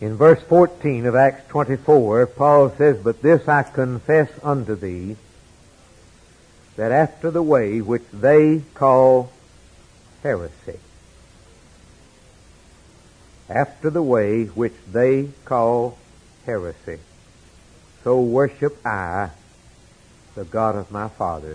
In verse 14 of Acts 24, Paul says, "But this I confess unto thee, that after the way which they call heresy," after the way which they call heresy, "so worship I the God of my fathers,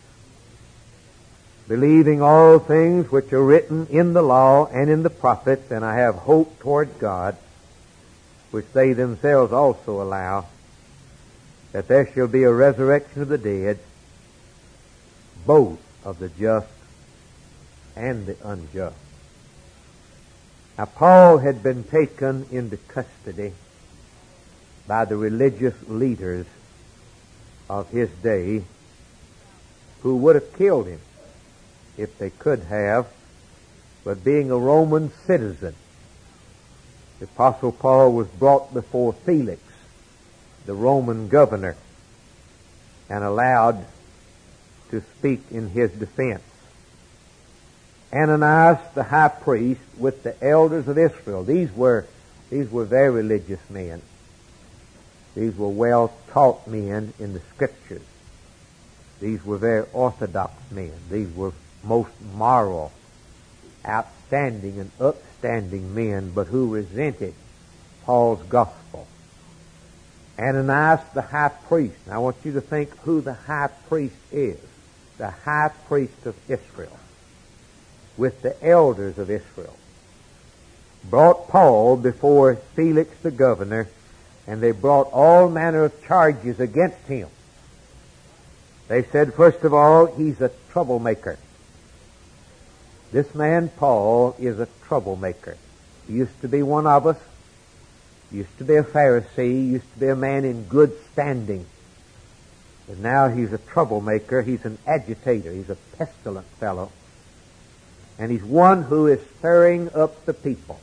believing all things which are written in the law and in the prophets, and I have hope toward God, which they themselves also allow, that there shall be a resurrection of the dead, both of the just and the unjust." Now, Paul had been taken into custody by the religious leaders of his day, who would have killed him if they could have, but being a Roman citizen, the Apostle Paul was brought before Felix, the Roman governor, and allowed to speak in his defense. Ananias, the high priest, with the elders of Israel, these were very religious men. These were well-taught men in the Scriptures. These were very orthodox men. These were most moral, outstanding and upstanding men, but who resented Paul's gospel. Ananias, the high priest. Now, I want you to think who the high priest is. The high priest of Israel, with the elders of Israel, brought Paul before Felix the governor, and they brought all manner of charges against him. They said, first of all, he's a troublemaker. This man, Paul, is a troublemaker. He used to be one of us. He used to be a Pharisee. He used to be a man in good standing. But now he's a troublemaker. He's an agitator. He's a pestilent fellow. And he's one who is stirring up the people.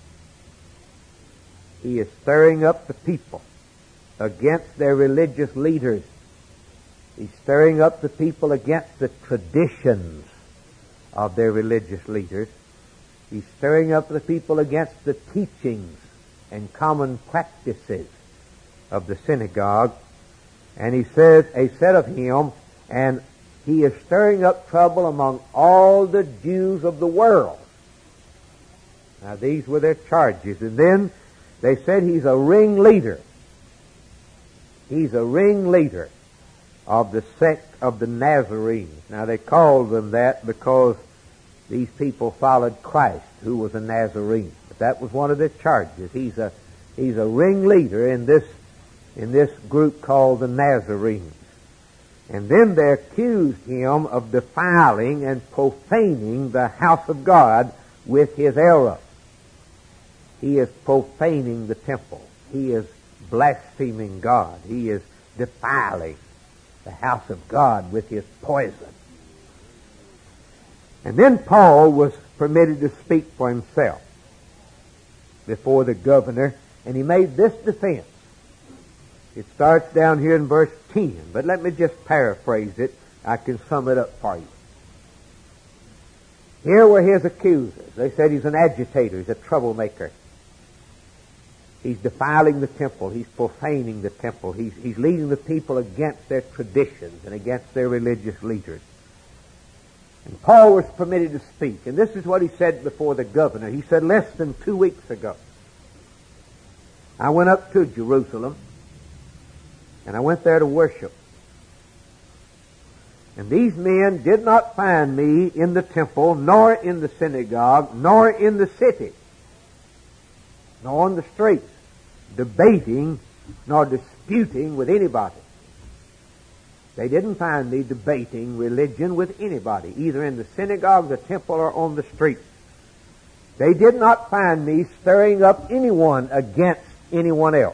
He is stirring up the people against their religious leaders. He's stirring up the people against the traditions of their religious leaders. He's stirring up the people against the teachings and common practices of the synagogue. And he said of him, and he is stirring up trouble among all the Jews of the world. Now, these were their charges. And then they said he's a ringleader. He's a ringleader of the sect of the Nazarenes. Now, they called them that because these people followed Christ, who was a Nazarene. But that was one of their charges. He's a ringleader in this group called the Nazarenes. And then they accused him of defiling and profaning the house of God with his error. He is profaning the temple. He is blaspheming God. He is defiling the house of God with his poison. And then Paul was permitted to speak for himself before the governor, and he made this defense. It starts down here in verse 10, but let me just paraphrase it. I can sum it up for you. Here were his accusers. They said he's an agitator, he's a troublemaker. He's defiling the temple. He's profaning the temple. He's leading the people against their traditions and against their religious leaders. And Paul was permitted to speak. And this is what he said before the governor. He said, less than 2 weeks ago, I went up to Jerusalem, and I went there to worship. And these men did not find me in the temple, nor in the synagogue, nor in the city, nor on the streets, debating nor disputing with anybody. They didn't find me debating religion with anybody, either in the synagogue, the temple, or on the street. They did not find me stirring up anyone against anyone else.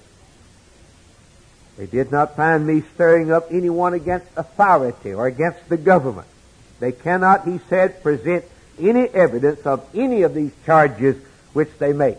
They did not find me stirring up anyone against authority or against the government. They cannot, he said, present any evidence of any of these charges which they make.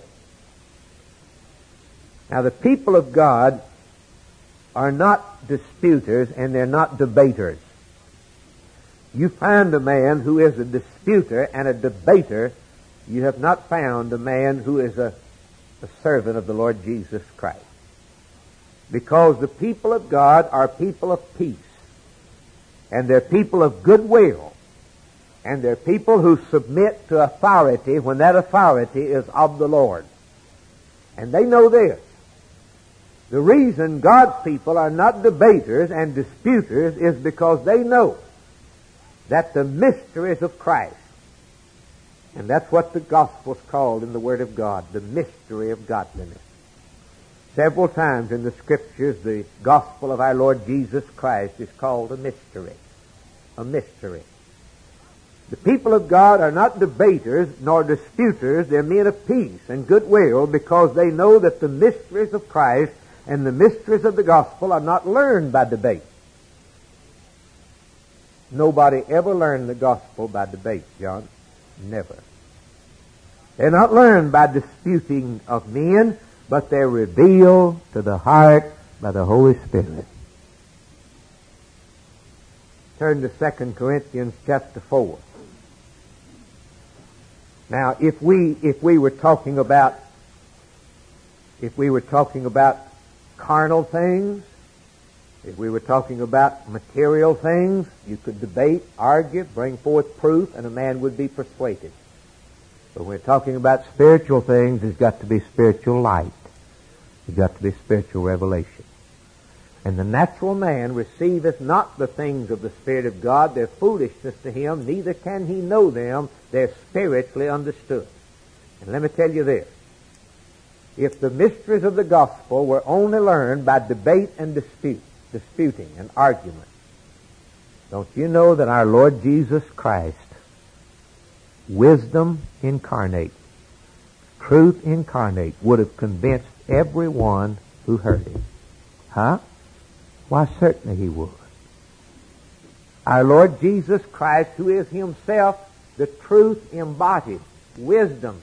Now, the people of God are not disputers and they're not debaters. You find a man who is a disputer and a debater, you have not found a man who is a a servant of the Lord Jesus Christ. Because the people of God are people of peace, and they're people of goodwill, and they're people who submit to authority when that authority is of the Lord. And they know this. The reason God's people are not debaters and disputers is because they know that the mysteries of Christ, and that's what the gospel's called in the Word of God, the mystery of godliness. Several times in the Scriptures, the gospel of our Lord Jesus Christ is called a mystery. A mystery. The people of God are not debaters nor disputers. They're men of peace and goodwill because they know that the mysteries of Christ and the mysteries of the gospel are not learned by debate. Nobody ever learned the gospel by debate, John. Never. They're not learned by disputing of men, but they're revealed to the heart by the Holy Spirit. Turn to 2 Corinthians chapter 4. Now, if we were talking about carnal things, if we were talking about material things, you could debate, argue, bring forth proof, and a man would be persuaded. But when we're talking about spiritual things, there's got to be spiritual light. There's got to be spiritual revelation. And the natural man receiveth not the things of the Spirit of God. They're foolishness to him, neither can he know them. They're spiritually understood. And let me tell you this. If the mysteries of the gospel were only learned by debate and disputing and argument, don't you know that our Lord Jesus Christ, wisdom incarnate, truth incarnate, would have convinced everyone who heard him? Huh? Why, certainly he would. Our Lord Jesus Christ, who is himself the truth embodied, wisdom,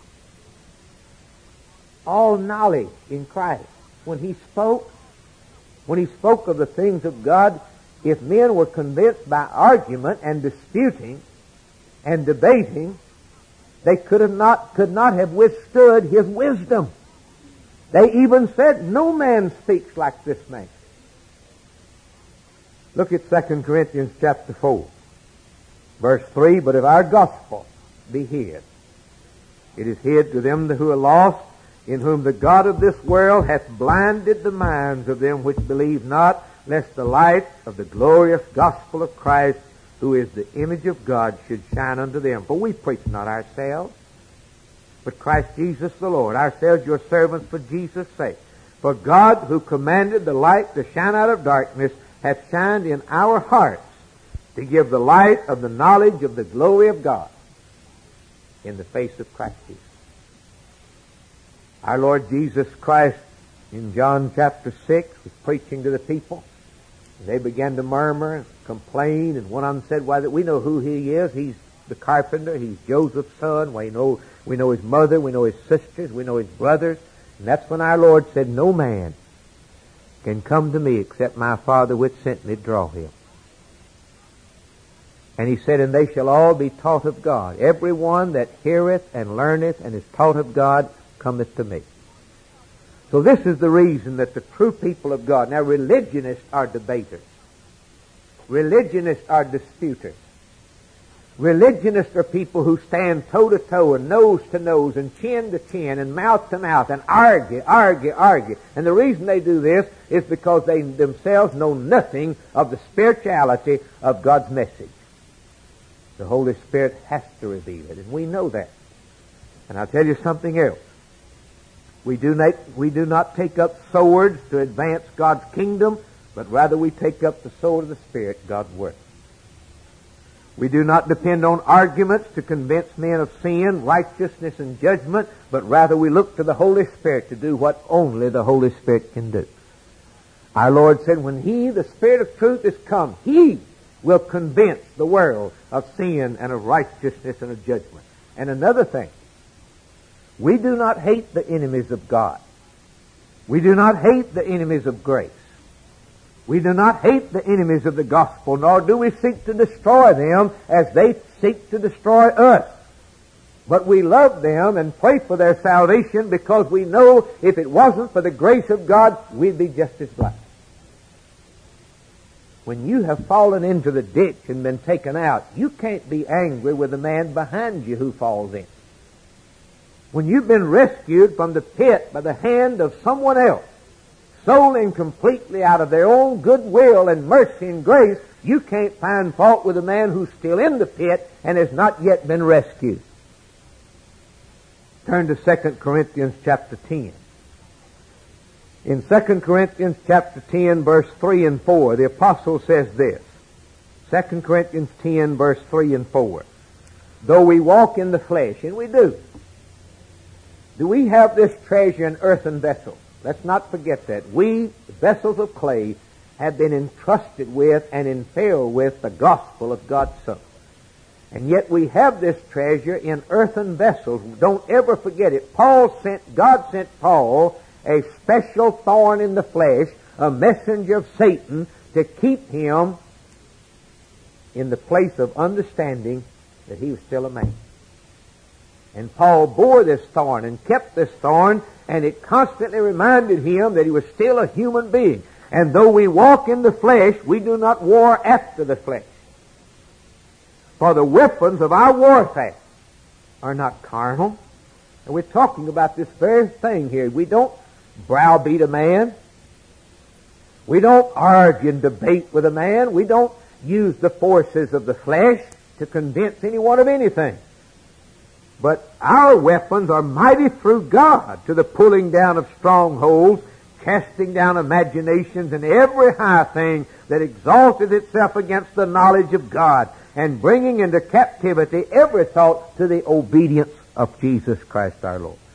all knowledge in Christ. When he spoke of the things of God, if men were convinced by argument and disputing and debating, they could not have withstood his wisdom. They even said, no man speaks like this man. Look at 2 Corinthians chapter 4, verse 3, but if our gospel be hid, it is hid to them who are lost, in whom the God of this world hath blinded the minds of them which believe not, lest the light of the glorious gospel of Christ, who is the image of God, should shine unto them. For we preach not ourselves, but Christ Jesus the Lord, ourselves your servants for Jesus' sake. For God, who commanded the light to shine out of darkness, hath shined in our hearts to give the light of the knowledge of the glory of God in the face of Christ Jesus. Our Lord Jesus Christ, in John chapter 6, was preaching to the people. They began to murmur and complain, and one of them said, "Why, we know who he is. He's the carpenter. He's Joseph's son. We know his mother. We know his sisters. We know his brothers." And that's when our Lord said, "No man can come to me except my Father which sent me draw him." And he said, "And they shall all be taught of God. Every one that heareth and learneth and is taught of God cometh to me." So this is the reason that the true people of God, now religionists are debaters. Religionists are disputers. Religionists are people who stand toe to toe and nose to nose and chin to chin and mouth to mouth and argue. And the reason they do this is because they themselves know nothing of the spirituality of God's message. The Holy Spirit has to reveal it, and we know that. And I'll tell you something else. We do not take up swords to advance God's kingdom, but rather we take up the sword of the Spirit, God's Word. We do not depend on arguments to convince men of sin, righteousness, and judgment, but rather we look to the Holy Spirit to do what only the Holy Spirit can do. Our Lord said, when He, the Spirit of truth, is come, He will convince the world of sin and of righteousness and of judgment. And another thing, we do not hate the enemies of God. We do not hate the enemies of grace. We do not hate the enemies of the gospel, nor do we seek to destroy them as they seek to destroy us. But we love them and pray for their salvation because we know if it wasn't for the grace of God, we'd be just as blessed. When you have fallen into the ditch and been taken out, you can't be angry with the man behind you who falls in. When you've been rescued from the pit by the hand of someone else, solely and completely out of their own goodwill and mercy and grace, you can't find fault with the man who's still in the pit and has not yet been rescued. Turn to 2 Corinthians chapter 10. In 2 Corinthians chapter 10, verse 3 and 4, the apostle says this. 2 Corinthians 10, verse 3 and 4. Though we walk in the flesh, and we do we have this treasure in earthen vessels? Let's not forget that. We, vessels of clay, have been entrusted with and infilled with the gospel of God's Son. And yet we have this treasure in earthen vessels. Don't ever forget it. God sent Paul a special thorn in the flesh, a messenger of Satan, to keep him in the place of understanding that he was still a man. And Paul bore this thorn and kept this thorn, and it constantly reminded him that he was still a human being. And though we walk in the flesh, we do not war after the flesh. For the weapons of our warfare are not carnal. And we're talking about this very thing here. We don't browbeat a man. We don't argue and debate with a man. We don't use the forces of the flesh to convince anyone of anything. But our weapons are mighty through God to the pulling down of strongholds, casting down imaginations and every high thing that exalted itself against the knowledge of God, and bringing into captivity every thought to the obedience of Jesus Christ our Lord.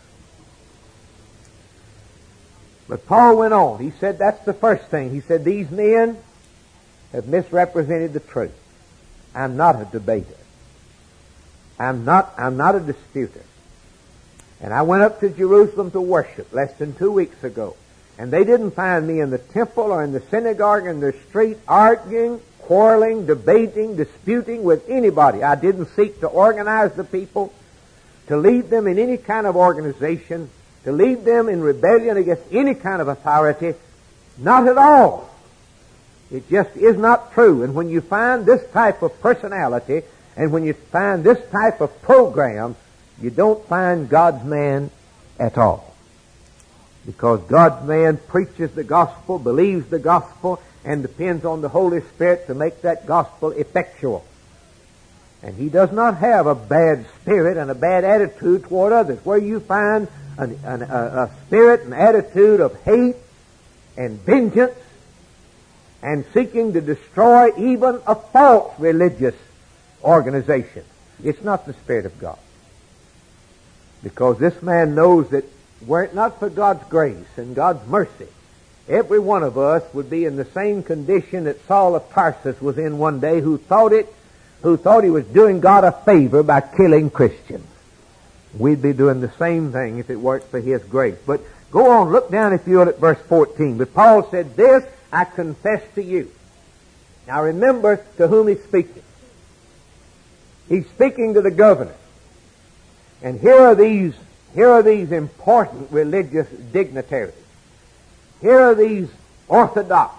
But Paul went on. He said that's the first thing. He said these men have misrepresented the truth. I'm not a debater. I'm not a disputer. And I went up to Jerusalem to worship less than 2 weeks ago. And they didn't find me in the temple or in the synagogue or in the street arguing, quarreling, debating, disputing with anybody. I didn't seek to organize the people, to lead them in any kind of organization, to lead them in rebellion against any kind of authority. Not at all. It just is not true. And when you find this type of personality, and when you find this type of program, you don't find God's man at all. Because God's man preaches the gospel, believes the gospel, and depends on the Holy Spirit to make that gospel effectual. And he does not have a bad spirit and a bad attitude toward others. Where you find a spirit and attitude of hate and vengeance and seeking to destroy even a false religious organization, it's not the Spirit of God. Because this man knows that were it not for God's grace and God's mercy, every one of us would be in the same condition that Saul of Tarsus was in one day, who thought he was doing God a favor by killing Christians. We'd be doing the same thing if it weren't for His grace. But go on, look down if you will at verse 14. But Paul said, "This I confess to you." Now remember to whom he's speaking. He's speaking to the governor. And here are these important religious dignitaries. Here are these orthodox,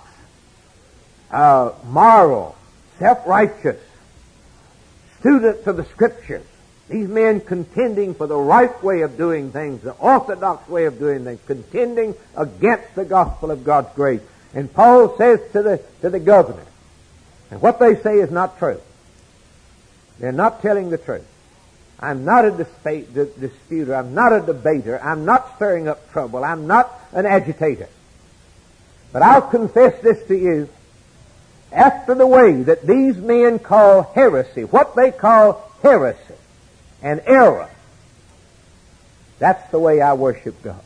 moral, self-righteous students of the Scriptures. These men contending for the right way of doing things, the orthodox way of doing things, contending against the gospel of God's grace. And Paul says to the governor, and what they say is not true. They're not telling the truth. I'm not a disputer. I'm not a debater. I'm not stirring up trouble. I'm not an agitator. But I'll confess this to you. After the way that these men call heresy, what they call heresy and error, that's the way I worship God.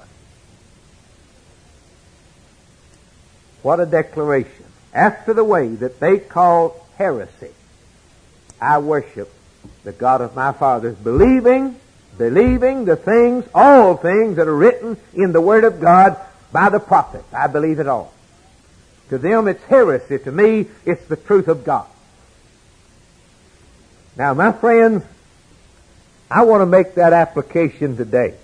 What a declaration. After the way that they call heresy, I worship the God of my fathers, believing the things, all things that are written in the Word of God by the prophets. I believe it all. To them it's heresy. To me, it's the truth of God. Now, my friends, I want to make that application today.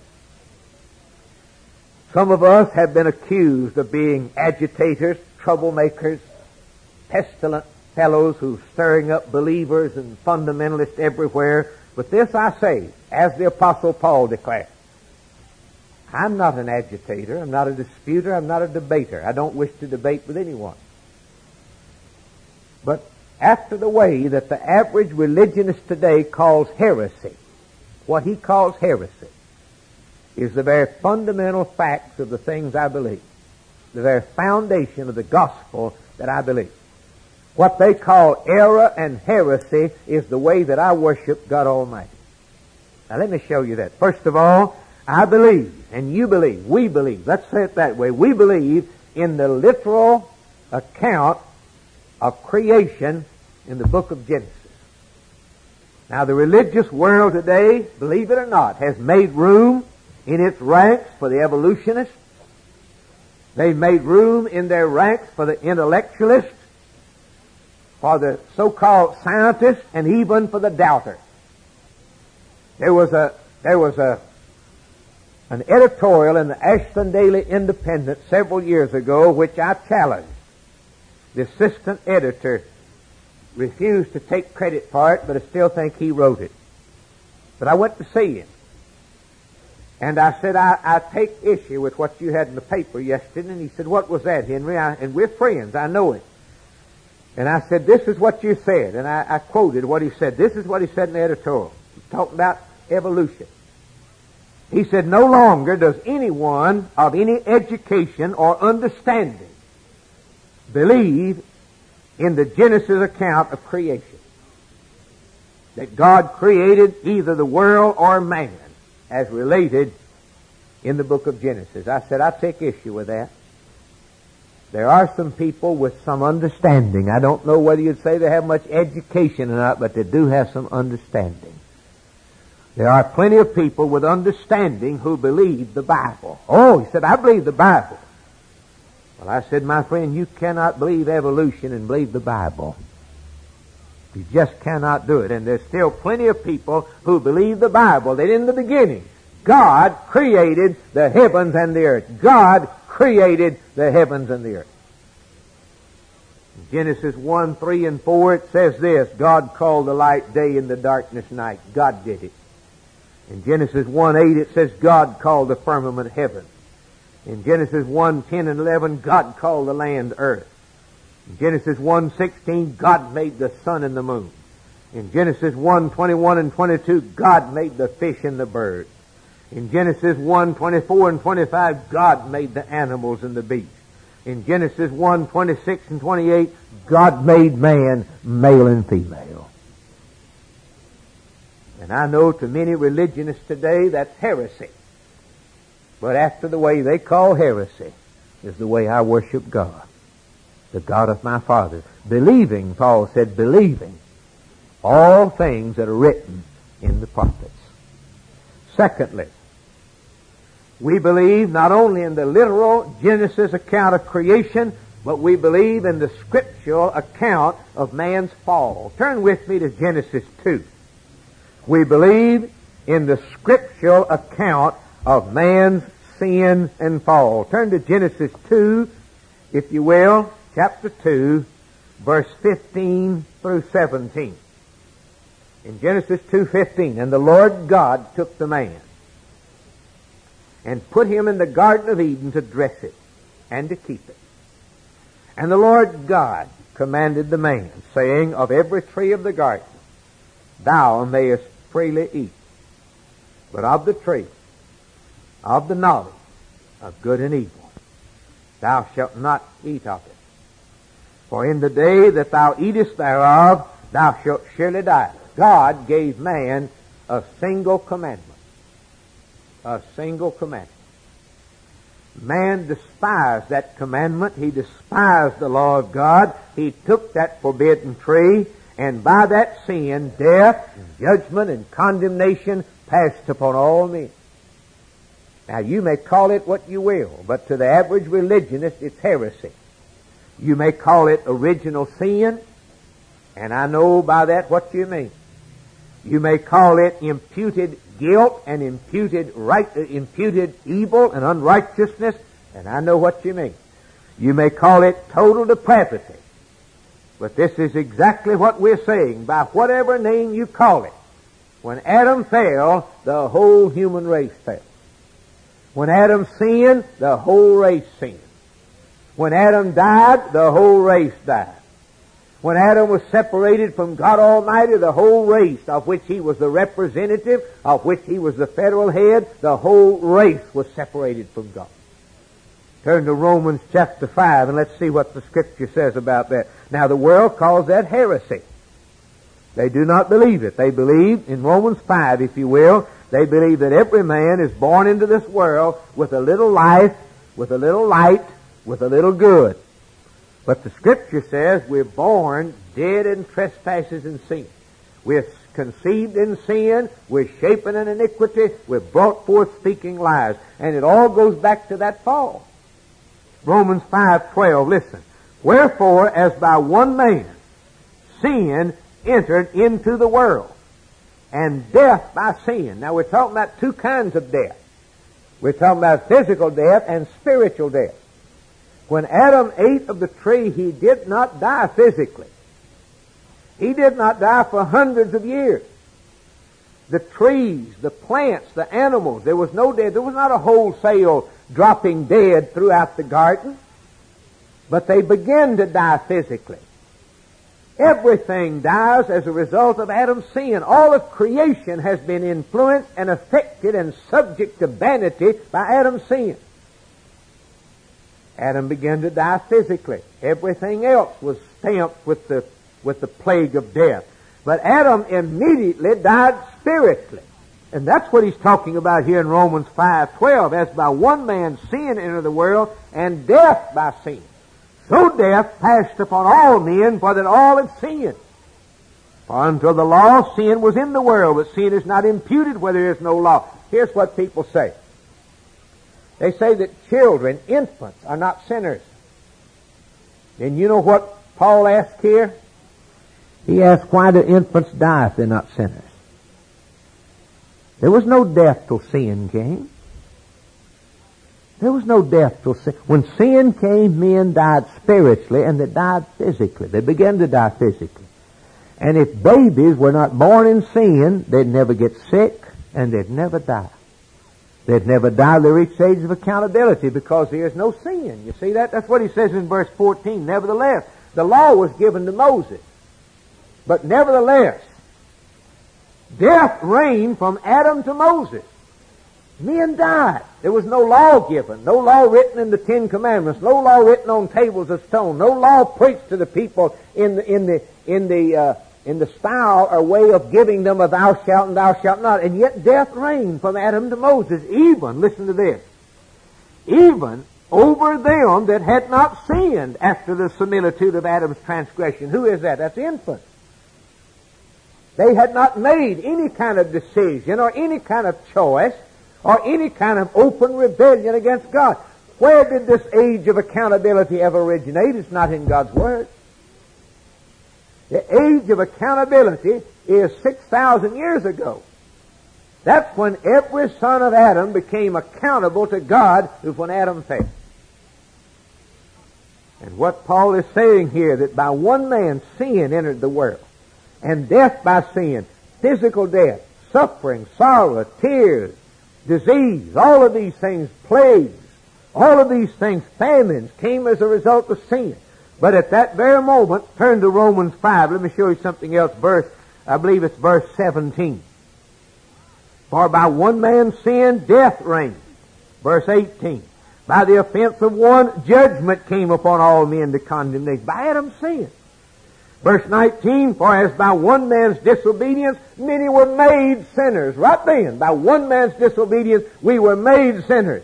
Some of us have been accused of being agitators, troublemakers, pestilent fellows who are stirring up believers and fundamentalists everywhere. But this I say, as the Apostle Paul declared, I'm not an agitator, I'm not a disputer, I'm not a debater. I don't wish to debate with anyone. But after the way that the average religionist today calls heresy, what he calls heresy is the very fundamental facts of the things I believe, the very foundation of the gospel that I believe. What they call error and heresy is the way that I worship God Almighty. Now let me show you that. First of all, I believe, and you believe, we believe, let's say it that way, we believe in the literal account of creation in the book of Genesis. Now the religious world today, believe it or not, has made room in its ranks for the evolutionists. They've made room in their ranks for the intellectualists, for the so-called scientists, and even for the doubters. There was an editorial in the Ashland Daily Independent several years ago which I challenged. The assistant editor refused to take credit for it, but I still think he wrote it. But I went to see him. And I said, I take issue with what you had in the paper yesterday. And he said, what was that, Henry? And we're friends, I know it. And I said, this is what you said. And I quoted what he said. This is what he said in the editorial. He's talking about evolution. He said, no longer does anyone of any education or understanding believe in the Genesis account of creation. That God created either the world or man as related in the book of Genesis. I said, I take issue with that. There are some people with some understanding. I don't know whether you'd say they have much education or not, but they do have some understanding. There are plenty of people with understanding who believe the Bible. Oh, he said, I believe the Bible. Well, I said, my friend, you cannot believe evolution and believe the Bible. You just cannot do it. And there's still plenty of people who believe the Bible, that in the beginning, God created the heavens and the earth. God created the heavens and the earth. In Genesis 1, 3, and 4, it says this, God called the light day and the darkness night. God did it. In Genesis 1, 8, it says God called the firmament heaven. In Genesis 1, 10, and 11, God called the land earth. In Genesis 1:16, God made the sun and the moon. In Genesis 1:21 and 22, God made the fish and the birds. In Genesis 1:24 and 25, God made the animals and the beasts. In Genesis 1:26 and 28, God made man, male and female. And I know to many religionists today that's heresy. But after the way they call heresy is the way I worship God. The God of my fathers. Believing, Paul said, believing all things that are written in the prophets. Secondly, we believe not only in the literal Genesis account of creation, but we believe in the scriptural account of man's fall. Turn with me to Genesis 2. We believe in the scriptural account of man's sin and fall. Turn to Genesis 2, if you will. Chapter 2, verse 15 through 17. In Genesis 2:15, and the Lord God took the man and put him in the Garden of Eden to dress it and to keep it. And the Lord God commanded the man, saying, of every tree of the garden thou mayest freely eat, but of the tree of the knowledge of good and evil thou shalt not eat of it. For in the day that thou eatest thereof, thou shalt surely die. God gave man a single commandment. A single commandment. Man despised that commandment. He despised the law of God. He took that forbidden tree, and by that sin, death, and judgment, and condemnation passed upon all men. Now, you may call it what you will, but to the average religionist, it's heresy. You may call it original sin, and I know by that what you mean. You may call it imputed guilt and imputed evil and unrighteousness, and I know what you mean. You may call it total depravity. But this is exactly what we're saying. By whatever name you call it, when Adam fell, the whole human race fell. When Adam sinned, the whole race sinned. When Adam died, the whole race died. When Adam was separated from God Almighty, the whole race, of which he was the representative, of which he was the federal head, the whole race was separated from God. Turn to Romans chapter 5 and let's see what the Scripture says about that. Now the world calls that heresy. They do not believe it. They believe, in Romans 5, if you will, they believe that every man is born into this world with a little life, with a little light, with a little good. But the Scripture says we're born dead in trespasses and sin. We're conceived in sin, we're shapen in iniquity, we're brought forth speaking lies. And it all goes back to that fall. Romans 5:12, listen. Wherefore, as by one man sin entered into the world, and death by sin. Now we're talking about two kinds of death. We're talking about physical death and spiritual death. When Adam ate of the tree, he did not die physically. He did not die for hundreds of years. The trees, the plants, the animals, there was no death. There was not a wholesale dropping dead throughout the garden, but they began to die physically. Everything dies as a result of Adam's sin. All of creation has been influenced and affected and subject to vanity by Adam's sin. Adam began to die physically. Everything else was stamped with the plague of death. But Adam immediately died spiritually. And that's what he's talking about here in Romans 5:12. As by one man sin entered the world, and death by sin. So death passed upon all men, for that all have sinned. For until the law, sin was in the world, but sin is not imputed where there is no law. Here's what people say. They say that children, infants, are not sinners. And you know what Paul asked here? He asked, why do infants die if they're not sinners? There was no death till sin came. There was no death till sin. When sin came, men died spiritually and they died physically. They began to die physically. And if babies were not born in sin, they'd never get sick and they'd never die. They'd never die. They reach the age of accountability because there is no sin. You see that? That's what he says in verse 14. Nevertheless, the law was given to Moses. But nevertheless, death reigned from Adam to Moses. Men died. There was no law given, no law written in the Ten Commandments, no law written on tables of stone, no law preached to the people in the style or way of giving them a thou shalt and thou shalt not. And yet death reigned from Adam to Moses, even, listen to this, even over them that had not sinned after the similitude of Adam's transgression. Who is that? That's infants. They had not made any kind of decision or any kind of choice or any kind of open rebellion against God. Where did this age of accountability ever originate? It's not in God's Word. The age of accountability is 6,000 years ago. That's when every son of Adam became accountable to God, is when Adam fell. And what Paul is saying here, that by one man sin entered the world, and death by sin, physical death, suffering, sorrow, tears, disease, all of these things, plagues, all of these things, famines, came as a result of sin. But at that very moment, turn to Romans 5. Let me show you something else. I believe it's verse 17. For by one man's sin, death reigned. Verse 18. By the offense of one, judgment came upon all men to condemnation. By Adam's sin. Verse 19, for as by one man's disobedience, many were made sinners. Right then, by one man's disobedience, we were made sinners.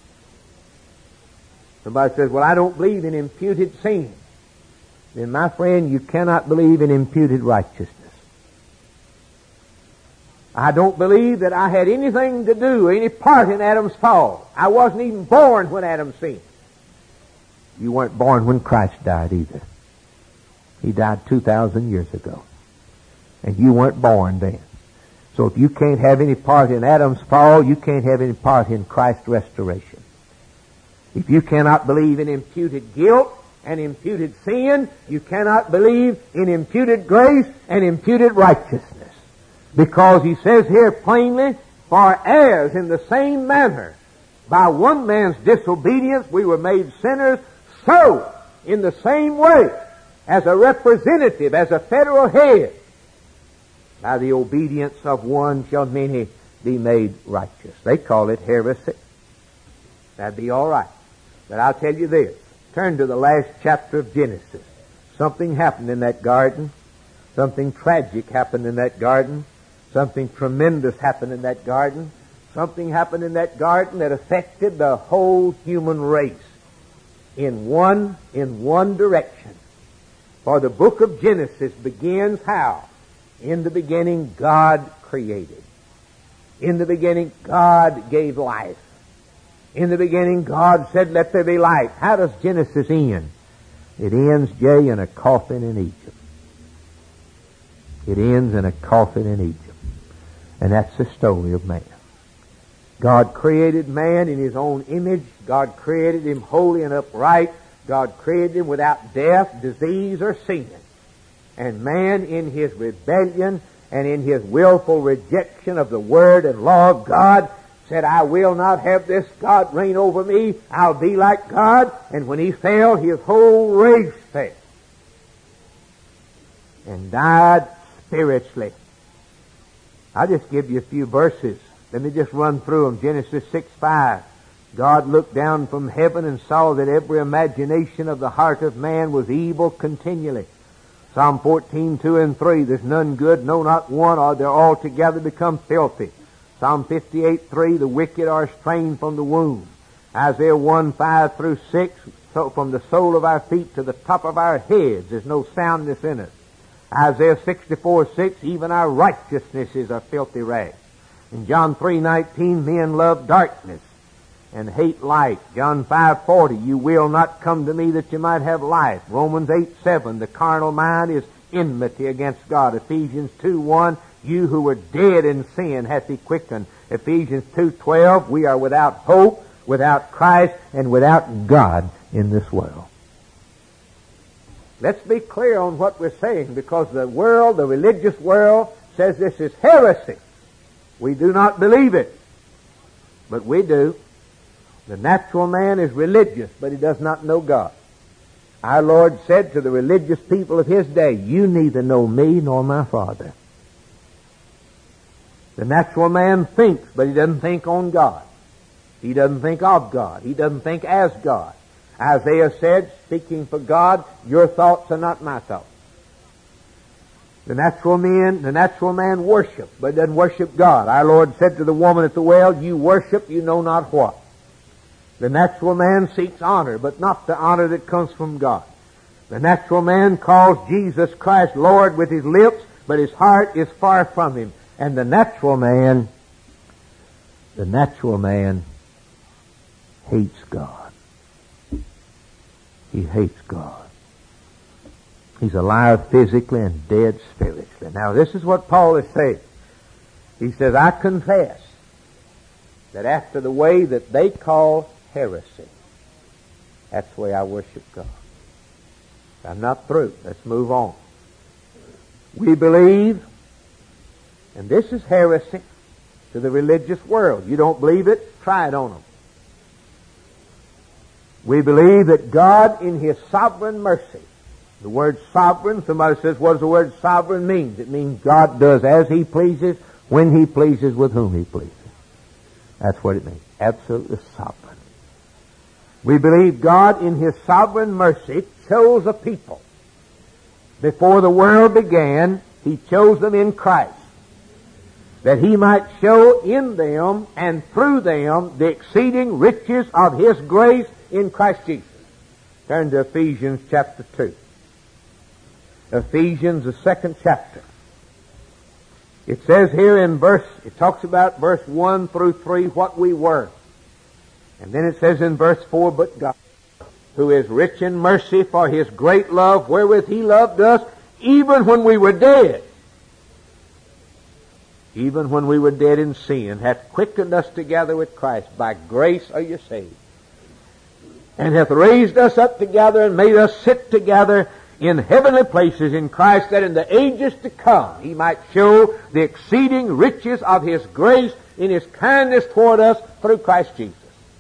Somebody says, well, I don't believe in imputed sin. Then, my friend, you cannot believe in imputed righteousness. I don't believe that I had anything to do, any part in Adam's fall. I wasn't even born when Adam sinned. You weren't born when Christ died either. He died 2,000 years ago. And you weren't born then. So if you can't have any part in Adam's fall, you can't have any part in Christ's restoration. If you cannot believe in imputed guilt and imputed sin, you cannot believe in imputed grace and imputed righteousness. Because he says here plainly, for as in the same manner by one man's disobedience we were made sinners, so in the same way as a representative, as a federal head, by the obedience of one shall many be made righteous. They call it heresy. That'd be all right. But I'll tell you this. Turn to the last chapter of Genesis. Something happened in that garden. Something tragic happened in that garden. Something tremendous happened in that garden. Something happened in that garden that affected the whole human race in one direction. For the book of Genesis begins how? In the beginning, God created. In the beginning, God gave life. In the beginning, God said, let there be light. How does Genesis end? It ends, Jay, in a coffin in Egypt. It ends in a coffin in Egypt. And that's the story of man. God created man in His own image. God created him holy and upright. God created him without death, disease, or sin. And man, in his rebellion and in his willful rejection of the Word and law of God, said, I will not have this God reign over me. I'll be like God. And when he fell, his whole race fell and died spiritually. I'll just give you a few verses. Let me just run through them. Genesis 6:5. God looked down from heaven and saw that every imagination of the heart of man was evil continually. Psalm 14:2 and 3. There's none good, no, not one, or they're altogether become filthy. Psalm 58:3. The wicked are estranged from the womb. Isaiah 1:5 through 6. So from the sole of our feet to the top of our heads, there's no soundness in us. Isaiah 64:6. Even our righteousness is a filthy rag. In John 3:19, men love darkness and hate light. John 5:40, you will not come to me that you might have life. Romans 8:7, the carnal mind is enmity against God. Ephesians 2:1, you who were dead in sin hath He quickened. Ephesians 2:12, we are without hope, without Christ, and without God in this world. Let's be clear on what we're saying, because the world, the religious world, says this is heresy. We do not believe it, but we do. The natural man is religious, but he does not know God. Our Lord said to the religious people of His day, you neither know me nor my Father. The natural man thinks, but he doesn't think on God. He doesn't think of God. He doesn't think as God. Isaiah said, speaking for God, your thoughts are not my thoughts. The natural man worships, but doesn't worship God. Our Lord said to the woman at the well, you worship, you know not what. The natural man seeks honor, but not the honor that comes from God. The natural man calls Jesus Christ Lord with his lips, but his heart is far from Him. And the natural man hates God. He hates God. He's alive physically and dead spiritually. Now, this is what Paul is saying. He says, I confess that after the way that they call heresy, that's the way I worship God. I'm not through. Let's move on. We believe, and this is heresy to the religious world. You don't believe it? Try it on them. We believe that God, in His sovereign mercy, the word sovereign, somebody says, what does the word sovereign mean? It means God does as He pleases, when He pleases, with whom He pleases. That's what it means. Absolutely sovereign. We believe God, in His sovereign mercy, chose a people. Before the world began, He chose them in Christ, that He might show in them and through them the exceeding riches of His grace in Christ Jesus. Turn to Ephesians chapter 2. Ephesians, the 2nd chapter. It says here it talks about verse 1 through 3, what we were. And then it says in verse 4, but God, who is rich in mercy for His great love, wherewith He loved us, even when we were dead. even when we were dead in sin, hath quickened us together with Christ. By grace are you saved. And hath raised us up together and made us sit together in heavenly places in Christ, that in the ages to come He might show the exceeding riches of His grace in His kindness toward us through Christ Jesus.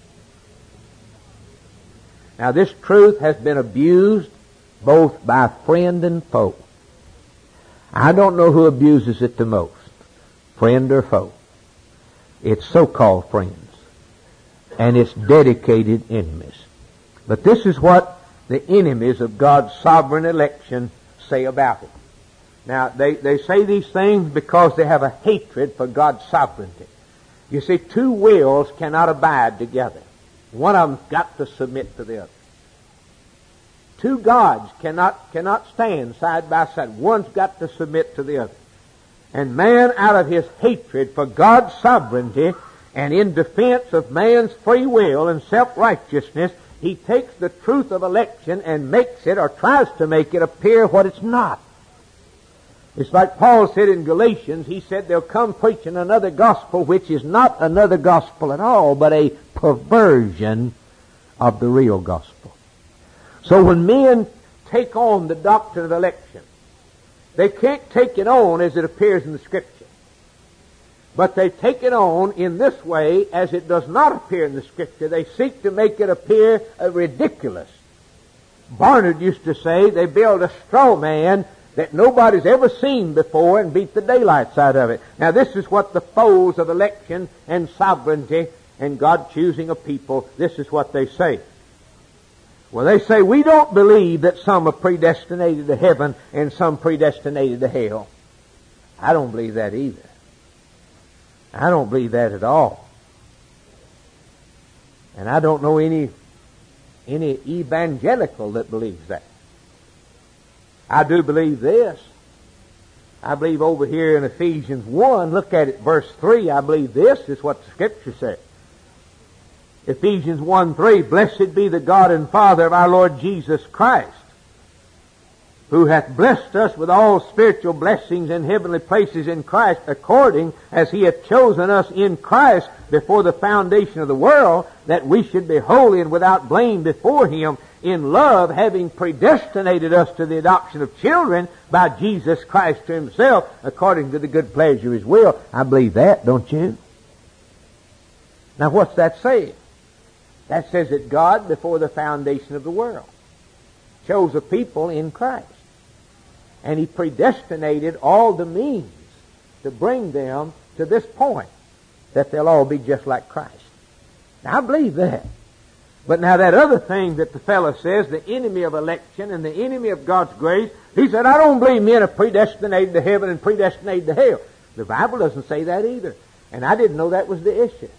Now this truth has been abused both by friend and foe. I don't know who abuses it the most, friend or foe. It's so-called friends, and it's dedicated enemies. But this is what the enemies of God's sovereign election say about it. Now, they say these things because they have a hatred for God's sovereignty. You see, two wills cannot abide together. One of them's got to submit to the other. Two gods cannot stand side by side. One's got to submit to the other. And man, out of his hatred for God's sovereignty and in defense of man's free will and self-righteousness, he takes the truth of election and makes it, or tries to make it, appear what it's not. It's like Paul said in Galatians. He said they'll come preaching another gospel which is not another gospel at all, but a perversion of the real gospel. So when men take on the doctrine of election, they can't take it on as it appears in the Scripture. But they take it on in this way as it does not appear in the Scripture. They seek to make it appear ridiculous. Barnard used to say they build a straw man that nobody's ever seen before and beat the daylights out of it. Now this is what the foes of election and sovereignty and God choosing a people, this is what they say. Well, they say, we don't believe that some are predestinated to heaven and some predestinated to hell. I don't believe that either. I don't believe that at all. And I don't know any evangelical that believes that. I do believe this. I believe over here in Ephesians 1, look at it, verse 3, I believe this is what the Scripture says. Ephesians 1:3, blessed be the God and Father of our Lord Jesus Christ, who hath blessed us with all spiritual blessings in heavenly places in Christ, according as He hath chosen us in Christ before the foundation of the world, that we should be holy and without blame before Him, in love, having predestinated us to the adoption of children by Jesus Christ to Himself, according to the good pleasure of His will. I believe that, don't you? Now what's that saying? That says that God, before the foundation of the world, chose a people in Christ. And He predestinated all the means to bring them to this point, that they'll all be just like Christ. Now, I believe that. But now that other thing that the fellow says, the enemy of election and the enemy of God's grace, he said, I don't believe men are predestinated to heaven and predestinated to hell. The Bible doesn't say that either. And I didn't know that was the issue.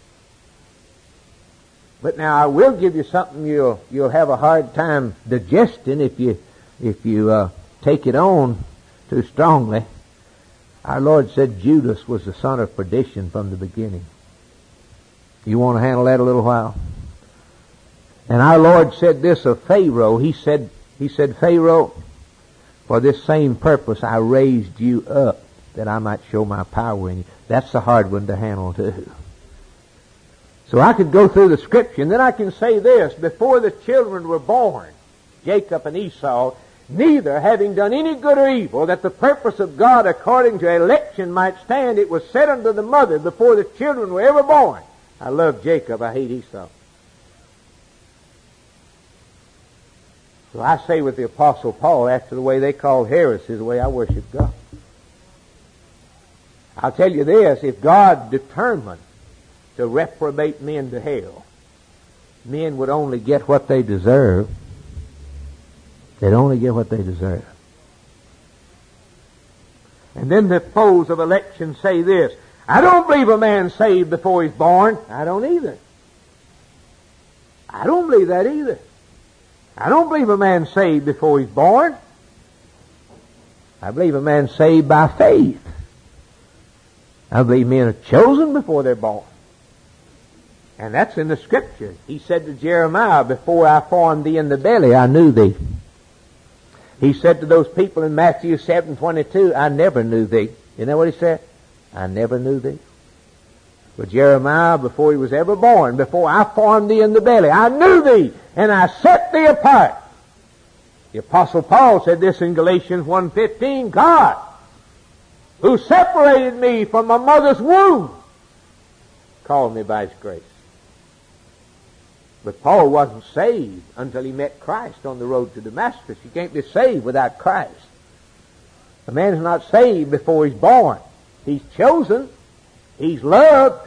But now I will give you something you'll have a hard time digesting if you take it on too strongly. Our Lord said Judas was the son of perdition from the beginning. You want to handle that a little while? And our Lord said this of Pharaoh. He said, Pharaoh, for this same purpose I raised you up, that I might show my power in you. That's the hard one to handle too. So I could go through the Scripture, and then I can say this. Before the children were born, Jacob and Esau, neither having done any good or evil, that the purpose of God according to election might stand, it was said unto the mother before the children were ever born, I love Jacob, I hate Esau. So I say with the Apostle Paul, after the way they call heresy, the way I worship God. I'll tell you this, if God determined to reprobate men to hell, men would only get what they deserve. They'd only get what they deserve. And then the foes of election say this, I don't believe a man's saved before he's born. I don't either. I don't believe that either. I don't believe a man's saved before he's born. I believe a man's saved by faith. I believe men are chosen before they're born. And that's in the Scripture. He said to Jeremiah, before I formed thee in the belly, I knew thee. He said to those people in Matthew 7:22, I never knew thee. Isn't that what he said? I never knew thee. But Jeremiah, before he was ever born, before I formed thee in the belly, I knew thee, and I set thee apart. The Apostle Paul said this in Galatians 1:15, God, who separated me from my mother's womb, called me by His grace. But Paul wasn't saved until he met Christ on the road to Damascus. You can't be saved without Christ. A man's not saved before he's born. He's chosen. He's loved.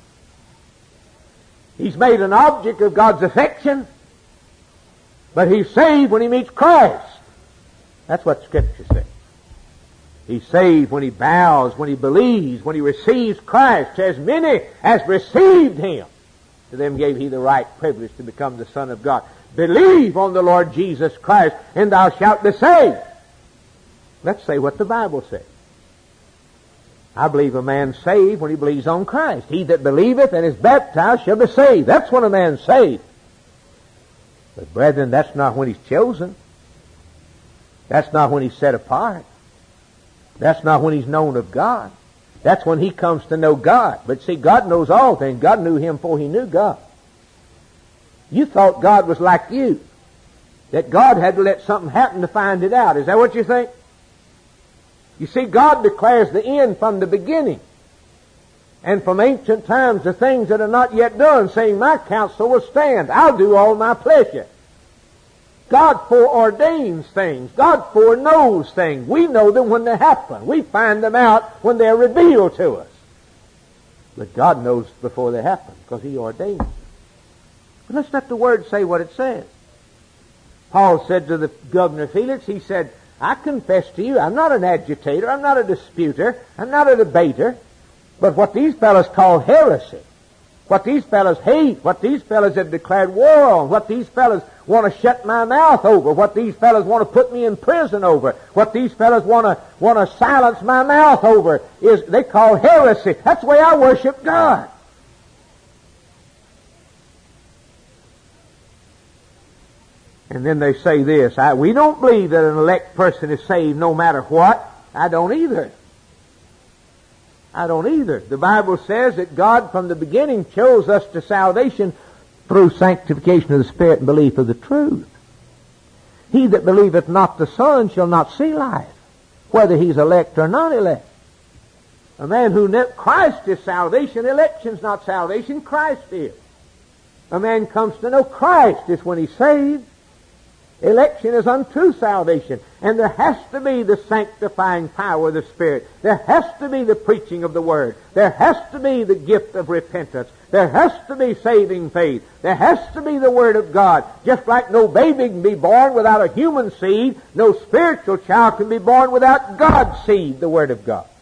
He's made an object of God's affection. But he's saved when he meets Christ. That's what Scripture says. He's saved when he bows, when he believes, when he receives Christ. As many as received Him, to them gave He the right privilege to become the Son of God. Believe on the Lord Jesus Christ, and thou shalt be saved. Let's say what the Bible says. I believe a man's saved when he believes on Christ. He that believeth and is baptized shall be saved. That's when a man's saved. But brethren, that's not when he's chosen. That's not when he's set apart. That's not when he's known of God. That's when he comes to know God. But see, God knows all things. God knew him before he knew God. You thought God was like you, that God had to let something happen to find it out. Is that what you think? You see, God declares the end from the beginning. And from ancient times the things that are not yet done, saying, my counsel will stand. I'll do all my pleasure. God foreordains things. God foreknows things. We know them when they happen. We find them out when they're revealed to us. But God knows before they happen, because He ordains them. But let's let the Word say what it says. Paul said to the governor Felix, he said, I confess to you, I'm not an agitator, I'm not a disputer, I'm not a debater, but what these fellows call heresy, what these fellows hate, what these fellows have declared war on, what these fellows want to shut my mouth over, what these fellows want to put me in prison over, what these fellows want to silence my mouth over, is they call heresy. That's the way I worship God. And then they say this, we don't believe that an elect person is saved no matter what. I don't either. I don't either. The Bible says that God from the beginning chose us to salvation through sanctification of the Spirit and belief of the truth. He that believeth not the Son shall not see life, whether he's elect or not elect. A man who Christ is salvation, election's not salvation, Christ is. A man comes to know Christ is when he's saved. Election is unto salvation. And there has to be the sanctifying power of the Spirit. There has to be the preaching of the Word. There has to be the gift of repentance. There has to be saving faith. There has to be the Word of God. Just like no baby can be born without a human seed, no spiritual child can be born without God's seed, the Word of God.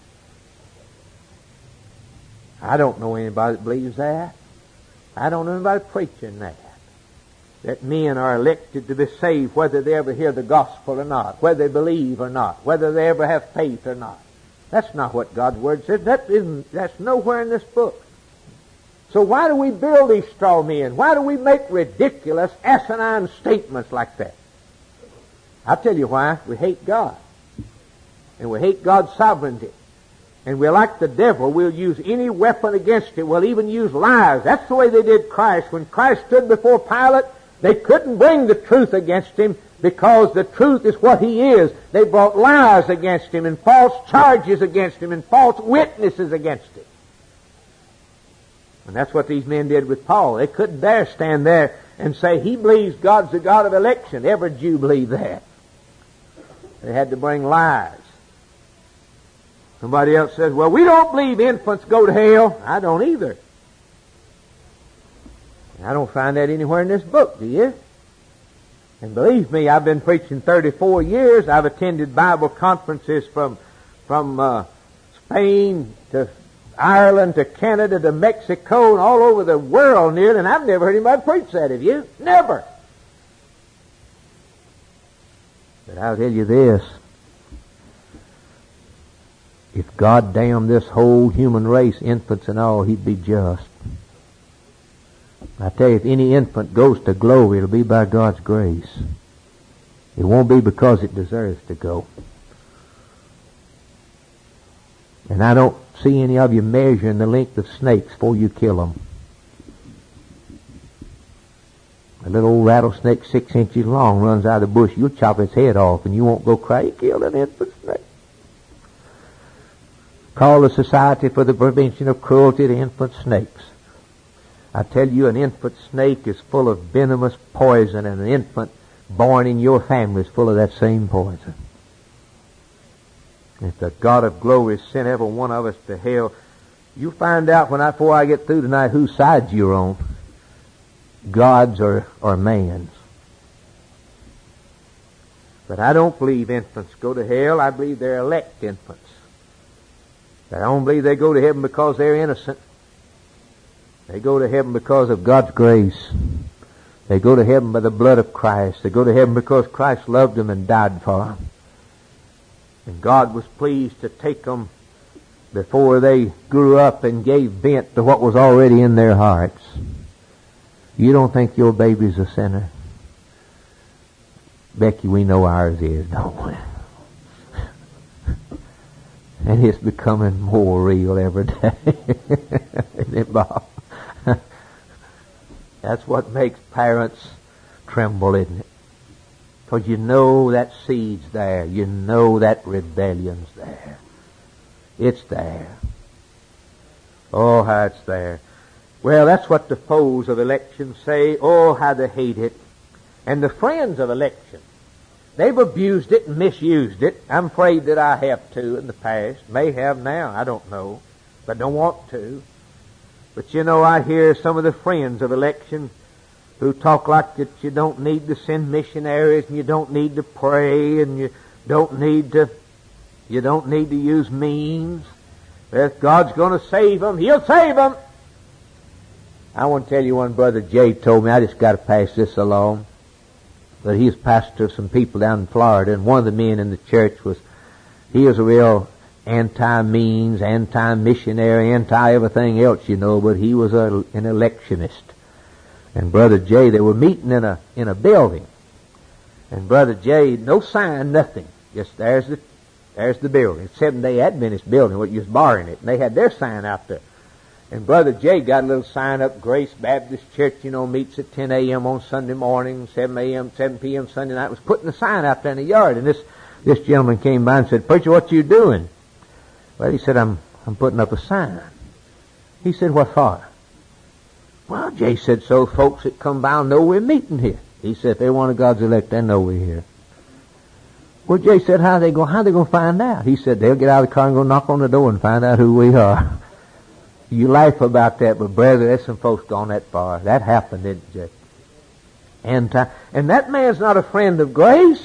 I don't know anybody that believes that. I don't know anybody preaching that. That men are elected to be saved whether they ever hear the gospel or not, whether they believe or not, whether they ever have faith or not. That's not what God's Word says. That's nowhere in this book. So why do we build these straw men? Why do we make ridiculous, asinine statements like that? I'll tell you why. We hate God. And we hate God's sovereignty. And we're like the devil. We'll use any weapon against it. We'll even use lies. That's the way they did Christ. When Christ stood before Pilate, they couldn't bring the truth against him because the truth is what he is. They brought lies against him and false charges against him and false witnesses against him. And that's what these men did with Paul. They couldn't dare stand there and say, he believes God's the God of election. Every Jew believed that. They had to bring lies. Somebody else says, well, we don't believe infants go to hell. I don't either. I don't find that anywhere in this book, do you? And believe me, I've been preaching 34 years. I've attended Bible conferences from Spain to Ireland to Canada to Mexico and all over the world nearly, and I've never heard anybody preach that, have you? Never. But I'll tell you this. If God damned this whole human race, infants and all, He'd be just. I tell you, if any infant goes to glory, it'll be by God's grace. It won't be because it deserves to go. And I don't see any of you measuring the length of snakes before you kill them. A little old rattlesnake 6 inches long runs out of the bush. You'll chop its head off and you won't go cry, "You killed an infant snake." Call the Society for the Prevention of Cruelty to Infant Snakes. I tell you, an infant snake is full of venomous poison, and an infant born in your family is full of that same poison. If the God of glory sent every one of us to hell, you find out before I get through tonight whose side you're on. God's or man's. But I don't believe infants go to hell. I believe they're elect infants. But I don't believe they go to heaven because they're innocent. They go to heaven because of God's grace. They go to heaven by the blood of Christ. They go to heaven because Christ loved them and died for them. And God was pleased to take them before they grew up and gave vent to what was already in their hearts. You don't think your baby's a sinner? Becky, we know ours is, don't we? And it's becoming more real every day. Isn't it, Bob? That's what makes parents tremble, isn't it? Because you know that seed's there. You know that rebellion's there. It's there. Oh, how it's there. Well, that's what the foes of election say. Oh, how they hate it. And the friends of election, they've abused it and misused it. I'm afraid that I have too in the past. May have now, I don't know. But don't want to. But you know, I hear some of the friends of election who talk like that you don't need to send missionaries and you don't need to pray and you don't need to use means. If God's going to save them, He'll save them. I want to tell you, one brother Jay told me, I just got to pass this along, but he's pastor of some people down in Florida, and one of the men in the church he was a real anti-means, anti-missionary, anti-everything else, you know, but he was an electionist. And Brother Jay, they were meeting in a building, and Brother Jay, no sign, nothing, just there's the building, Seventh-day Adventist building, what you was borrowing it, and they had their sign out there. And Brother Jay got a little sign up, Grace Baptist Church, you know, meets at 10 a.m. on Sunday morning, 7 p.m. Sunday night. Was putting the sign out there in the yard. And this gentleman came by and said, "Preacher, what you doing?" Well, he said, I'm putting up a sign. He said, "What for?" Well, Jay said, "So folks that come by will know we're meeting here." He said, "If they're one of God's elect, they know we're here." Well, Jay said, how they going to find out? He said, "They'll get out of the car and go knock on the door and find out who we are." You laugh about that, but brother, there's some folks gone that far. That happened, didn't it? And that man's not a friend of grace.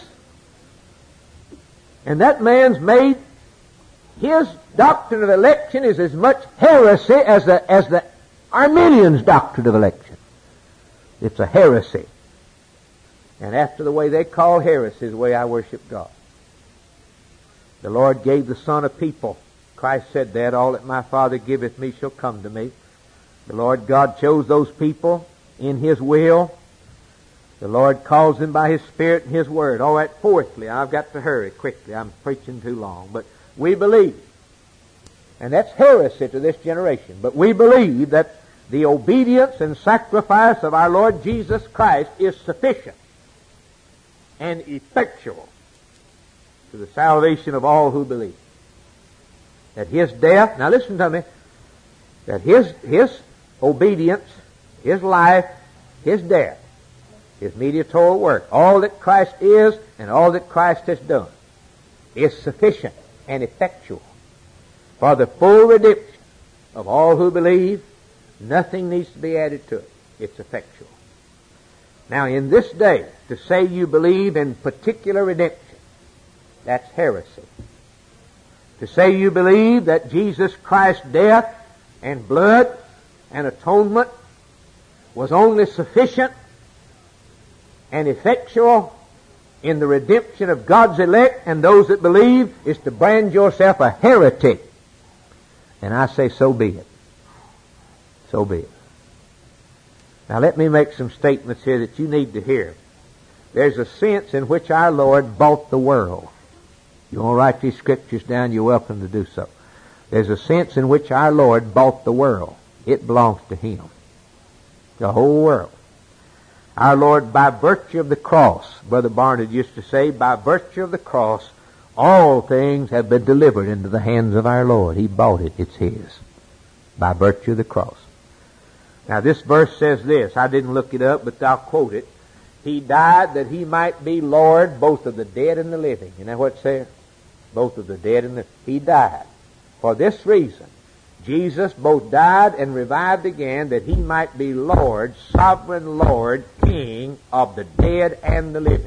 And that man's made his doctrine of election is as much heresy as the Arminians' doctrine of election. It's a heresy. And after the way they call heresy is the way I worship God. The Lord gave the Son a people. Christ said that, all that my Father giveth me shall come to me. The Lord God chose those people in His will. The Lord calls them by His Spirit and His Word. All right, fourthly, I've got to hurry quickly. I'm preaching too long. But we believe, and that's heresy to this generation, but we believe that the obedience and sacrifice of our Lord Jesus Christ is sufficient and effectual to the salvation of all who believe. That His death, now listen to me, that His obedience, His life, His death, His mediatorial work, all that Christ is and all that Christ has done, is sufficient and effectual for the full redemption of all who believe. Nothing needs to be added to it. It's effectual. Now, in this day, to say you believe in particular redemption, that's heresy. To say you believe that Jesus Christ's death and blood and atonement was only sufficient and effectual in the redemption of God's elect and those that believe is to brand yourself a heretic. And I say, so be it. So be it. Now let me make some statements here that you need to hear. There's a sense in which our Lord bought the world. You want to write these scriptures down, you're welcome to do so. There's a sense in which our Lord bought the world. It belongs to Him. The whole world. Our Lord, by virtue of the cross, Brother Barnard used to say, by virtue of the cross, all things have been delivered into the hands of our Lord. He bought it. It's His. By virtue of the cross. Now this verse says this. I didn't look it up, but I'll quote it. He died that He might be Lord both of the dead and the living. You know what it says? Both of the dead and the... He died. For this reason, Jesus both died and revived again that He might be Lord, sovereign Lord, King of the dead and the living.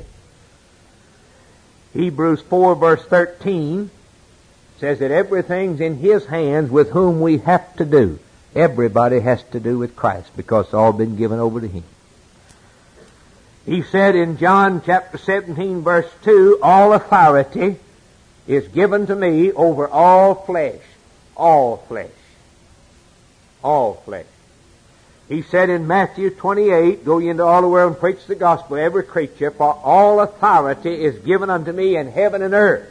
Hebrews 4 verse 13 says that everything's in His hands with whom we have to do. Everybody has to do with Christ because it's all been given over to Him. He said in John chapter 17 verse 2, all authority is given to me over all flesh. All flesh. All flesh. He said in Matthew 28, go ye into all the world and preach the gospel to every creature, for all authority is given unto me in heaven and earth.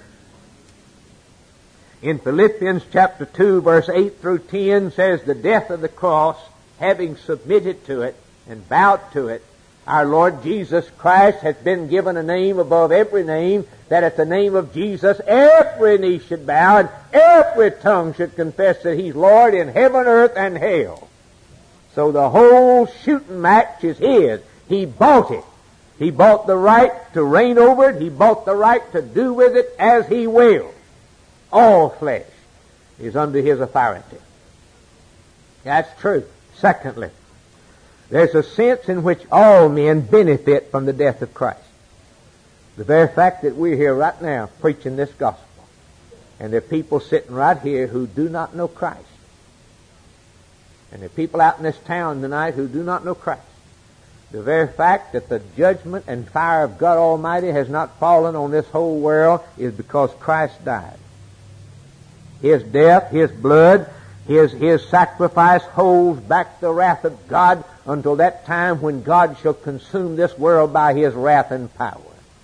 In Philippians chapter 2 verse 8 through 10 says the death of the cross, having submitted to it and bowed to it, our Lord Jesus Christ has been given a name above every name, that at the name of Jesus every knee should bow and every tongue should confess that He's Lord in heaven, earth, and hell. So the whole shooting match is His. He bought it. He bought the right to reign over it. He bought the right to do with it as He will. All flesh is under His authority. That's true. Secondly, there's a sense in which all men benefit from the death of Christ. The very fact that we're here right now preaching this gospel, and there are people sitting right here who do not know Christ. And there are people out in this town tonight who do not know Christ. The very fact that the judgment and fire of God Almighty has not fallen on this whole world is because Christ died. His death, His blood, His sacrifice holds back the wrath of God until that time when God shall consume this world by His wrath and power.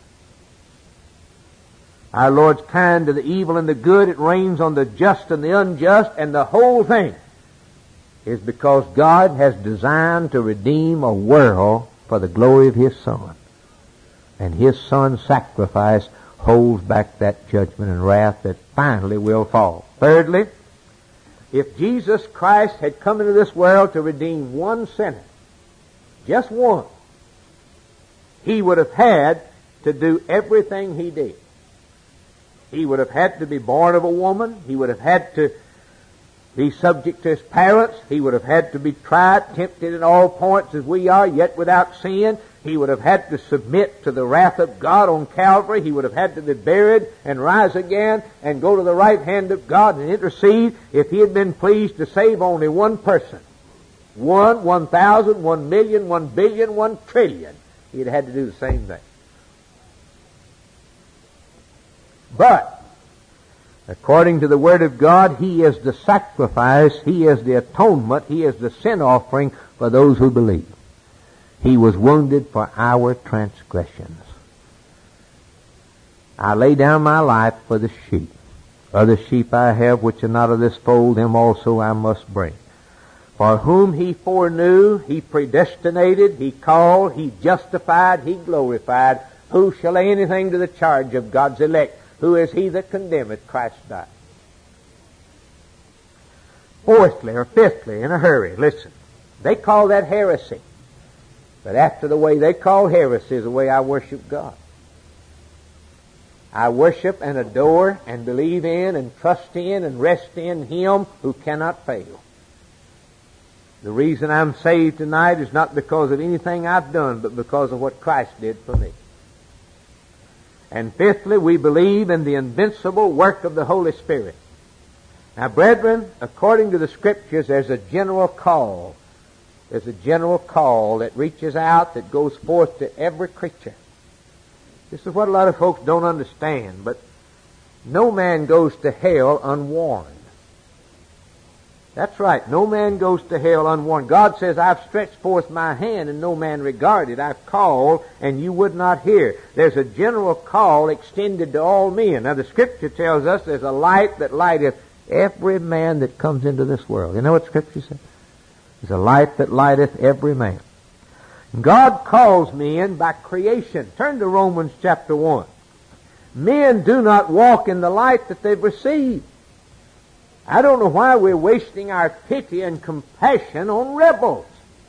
Our Lord's kind to the evil and the good. It rains on the just and the unjust, and the whole thing is because God has designed to redeem a world for the glory of His Son. And His Son's sacrifice holds back that judgment and wrath that finally will fall. Thirdly, if Jesus Christ had come into this world to redeem one sinner, just one, He would have had to do everything He did. He would have had to be born of a woman. He would have had to be subject to His parents. He would have had to be tried, tempted in all points as we are, yet without sin. He would have had to submit to the wrath of God on Calvary. He would have had to be buried and rise again and go to the right hand of God and intercede if He had been pleased to save only one person. 1,000, 1 million, 1 billion, 1 trillion. He'd had to do the same thing. But, according to the Word of God, He is the sacrifice, He is the atonement, He is the sin offering for those who believe. He was wounded for our transgressions. I lay down my life for the sheep. Other sheep I have which are not of this fold, them also I must bring. For whom He foreknew, He predestinated, He called, He justified, He glorified. Who shall lay anything to the charge of God's elect? Who is he that condemneth? Christ died. Fourthly, or fifthly, in a hurry, listen. They call that heresy. But after the way they call heresy is the way I worship God. I worship and adore and believe in and trust in and rest in Him who cannot fail. The reason I'm saved tonight is not because of anything I've done, but because of what Christ did for me. And fifthly, we believe in the invincible work of the Holy Spirit. Now, brethren, according to the Scriptures, there's a general call. There's a general call that reaches out, that goes forth to every creature. This is what a lot of folks don't understand, but no man goes to hell unwarned. That's right. No man goes to hell unwarned. God says, I've stretched forth my hand and no man regarded. I've called and you would not hear. There's a general call extended to all men. Now the Scripture tells us there's a light that lighteth Every man that comes into this world. You know what Scripture says? Is a light that lighteth every man. God calls men by creation. Turn to Romans chapter 1. Men do not walk in the light that they've received. I don't know why we're wasting our pity and compassion on rebels.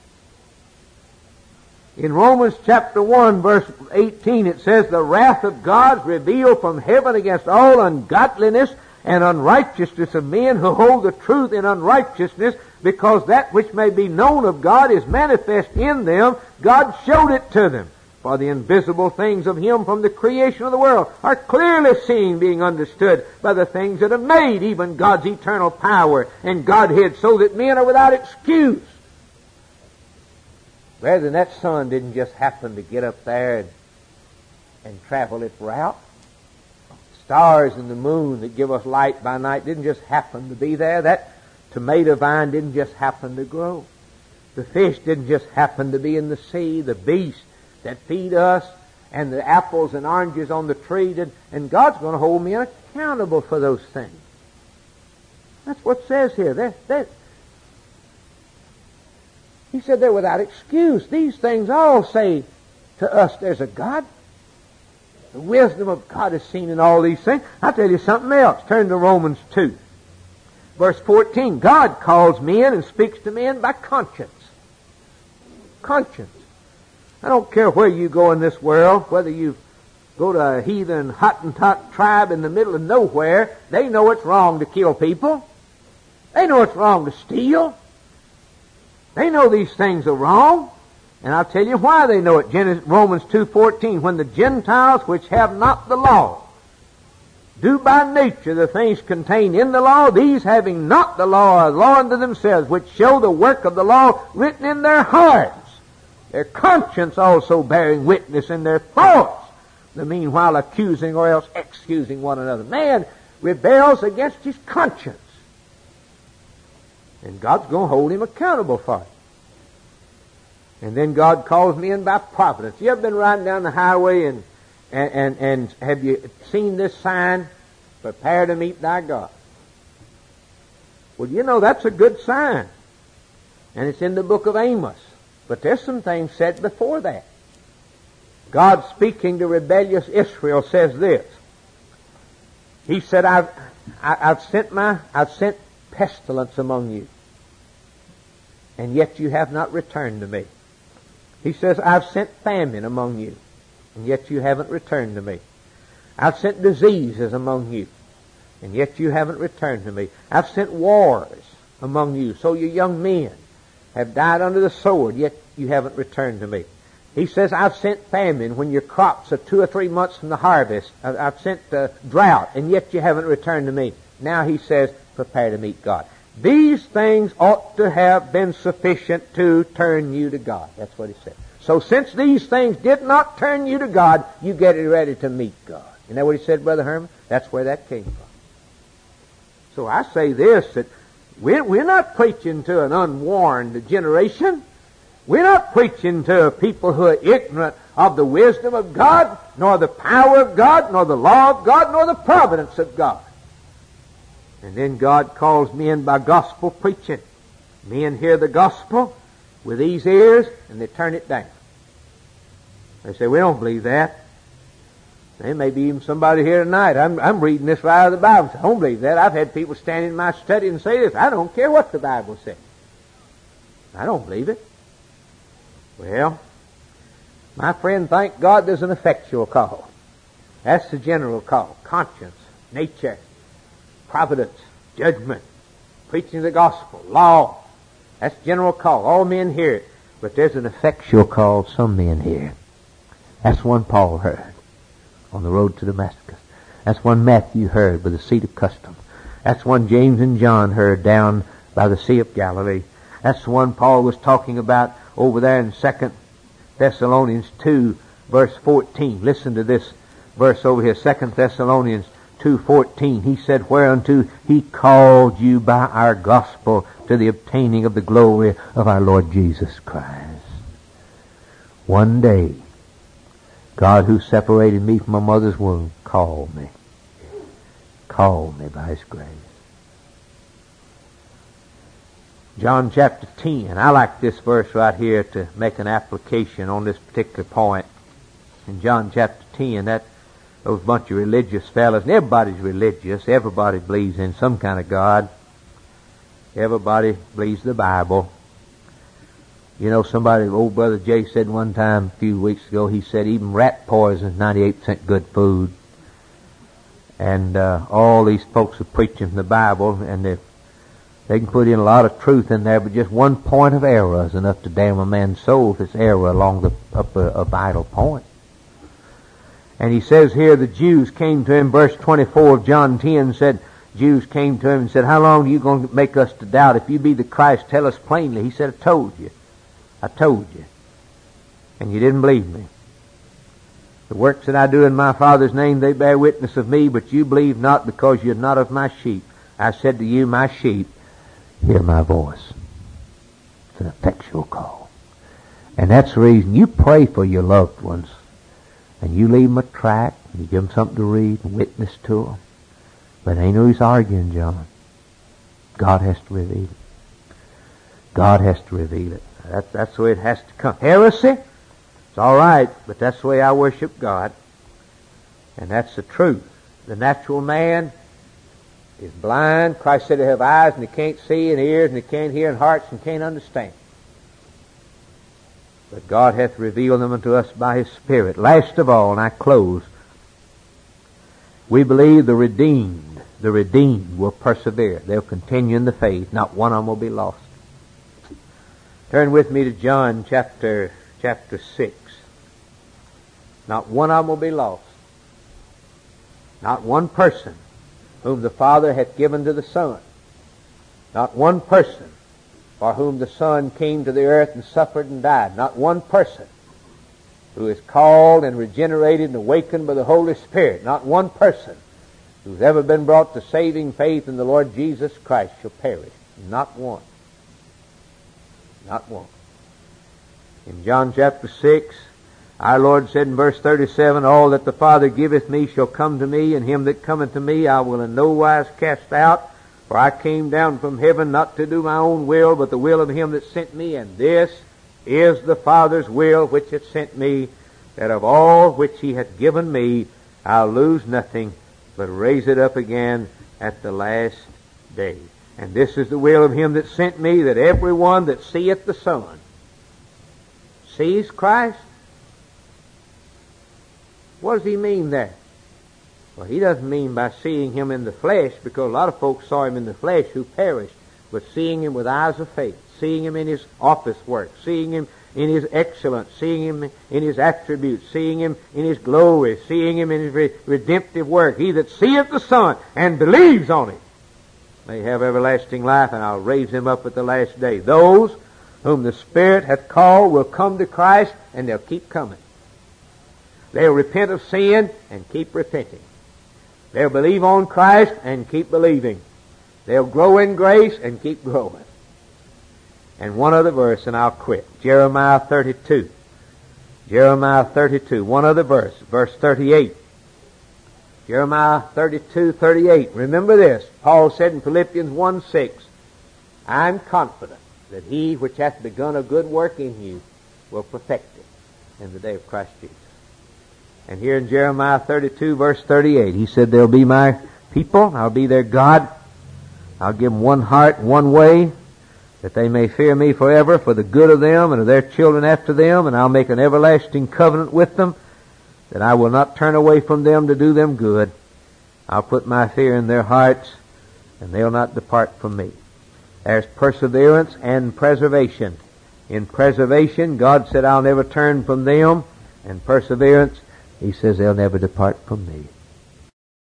In Romans chapter 1 verse 18 it says, the wrath of God is revealed from heaven against all ungodliness and unrighteousness of men who hold the truth in unrighteousness, because that which may be known of God is manifest in them. God showed it to them. For the invisible things of Him from the creation of the world are clearly seen, being understood by the things that are made, even God's eternal power and Godhead, so that men are without excuse. Rather than that sun didn't just happen to get up there and travel its route. Stars and the moon that give us light by night didn't just happen to be there. That tomato vine didn't just happen to grow. The fish didn't just happen to be in the sea. The beasts that feed us and the apples and oranges on the tree and God's going to hold me accountable for those things. That's what it says here. He said they're without excuse. These things all say to us there's a God. The wisdom of God is seen in all these things. I'll tell you something else. Turn to Romans 2. Verse 14. God calls men and speaks to men by conscience. Conscience. I don't care where you go in this world, whether you go to a heathen Hottentot tribe in the middle of nowhere, they know it's wrong to kill people. They know it's wrong to steal. They know these things are wrong. And I'll tell you why they know it. Romans 2:14, when the Gentiles which have not the law do by nature the things contained in the law, these having not the law are law unto themselves, which show the work of the law written in their hearts, their conscience also bearing witness in their thoughts, the meanwhile accusing or else excusing one another. Man rebels against his conscience. And God's going to hold him accountable for it. And then God calls me in by providence. You ever been riding down the highway and have you seen this sign? Prepare to meet thy God. Well, you know that's a good sign. And it's in the book of Amos. But there's some things said before that. God, speaking to rebellious Israel, says this. He said, I've sent pestilence among you, and yet you have not returned to me. He says, I've sent famine among you, and yet you haven't returned to me. I've sent diseases among you, and yet you haven't returned to me. I've sent wars among you, so your young men have died under the sword, yet you haven't returned to me. He says, I've sent famine when your crops are 2 or 3 months from the harvest. I've sent drought, and yet you haven't returned to me. Now he says, prepare to meet God. These things ought to have been sufficient to turn you to God. That's what he said. So since these things did not turn you to God, you get ready to meet God. Isn't that what he said, Brother Herman? That's where that came from. So I say this, that we're not preaching to an unwarned generation. We're not preaching to people who are ignorant of the wisdom of God, nor the power of God, nor the law of God, nor the providence of God. And then God calls men by gospel preaching. Men hear the gospel with these ears, and they turn it down. They say, we don't believe that. There may be even somebody here tonight. I'm reading this right out of the Bible. I don't believe that. I've had people stand in my study and say this. I don't care what the Bible says. I don't believe it. Well, my friend, thank God there's an effectual call. That's the general call. Conscience, nature, providence, judgment, preaching the gospel, law. That's general call. All men hear it. But there's an effectual call some men hear. That's one Paul heard on the road to Damascus. That's one Matthew heard by the seat of custom. That's one James and John heard down by the Sea of Galilee. That's the one Paul was talking about over there in 2 Thessalonians 2, verse 14. Listen to this verse over here, 2 Thessalonians 2:14. He said, whereunto he called you by our gospel to the obtaining of the glory of our Lord Jesus Christ. One day, God who separated me from my mother's womb called me. Called me by his grace. John chapter 10. I like this verse right here to make an application on this particular point. In John chapter 10, those bunch of religious fellas, and everybody's religious. Everybody believes in some kind of God. Everybody believes the Bible. You know, old Brother Jay said one time a few weeks ago, he said even rat poison is 98% good food. And all these folks are preaching from the Bible, and they can put in a lot of truth in there, but just one point of error is enough to damn a man's soul if it's error along a vital point. And he says here, the Jews came to him, verse 24 of John 10 said, Jews came to him and said, how long are you going to make us to doubt? If you be the Christ, tell us plainly. He said, I told you. And you didn't believe me. The works that I do in my Father's name, they bear witness of me, but you believe not because you're not of my sheep. I said to you, my sheep, hear my voice. It's an effectual call. And that's the reason you pray for your loved ones. And you leave them a tract, and you give them something to read, and witness to them. But ain't no use arguing, John. God has to reveal it. God has to reveal it. That's the way it has to come. Heresy? It's all right, but that's the way I worship God. And that's the truth. The natural man is blind. Christ said they have eyes and they can't see, and ears and they can't hear, and hearts and can't understand. But God hath revealed them unto us by His Spirit. Last of all, and I close, we believe the redeemed will persevere. They'll continue in the faith. Not one of them will be lost. Turn with me to John chapter 6. Not one of them will be lost. Not one person whom the Father hath given to the Son. Not one person for whom the Son came to the earth and suffered and died. Not one person who is called and regenerated and awakened by the Holy Spirit. Not one person who's ever been brought to saving faith in the Lord Jesus Christ shall perish. Not one. Not one. In John chapter 6, our Lord said in verse 37, all that the Father giveth me shall come to me, and him that cometh to me I will in no wise cast out. For I came down from heaven not to do my own will, but the will of him that sent me. And this is the Father's will which hath sent me, that of all which he hath given me I'll lose nothing, but raise it up again at the last day. And this is the will of him that sent me, that every one that seeth the Son sees Christ. What does he mean there? Well, he doesn't mean by seeing him in the flesh, because a lot of folks saw him in the flesh who perished, but seeing him with eyes of faith, seeing him in his office work, seeing him in his excellence, seeing him in his attributes, seeing him in his glory, seeing him in his redemptive work. He that seeth the Son and believes on him may have everlasting life, and I'll raise him up at the last day. Those whom the Spirit hath called will come to Christ, and they'll keep coming. They'll repent of sin and keep repenting. They'll believe on Christ and keep believing. They'll grow in grace and keep growing. And one other verse, and I'll quit. Jeremiah 32. Jeremiah 32. One other verse. Verse 38. Jeremiah 32:38. Remember this. Paul said in Philippians 1:6, I'm confident that he which hath begun a good work in you will perfect it in the day of Christ Jesus. And here in Jeremiah 32, verse 38, he said, they'll be my people, I'll be their God, I'll give them one heart, one way, that they may fear me forever for the good of them and of their children after them, and I'll make an everlasting covenant with them, that I will not turn away from them to do them good. I'll put my fear in their hearts, and they'll not depart from me. There's perseverance and preservation. In preservation, God said, I'll never turn from them, and perseverance, He says, they'll never depart from me.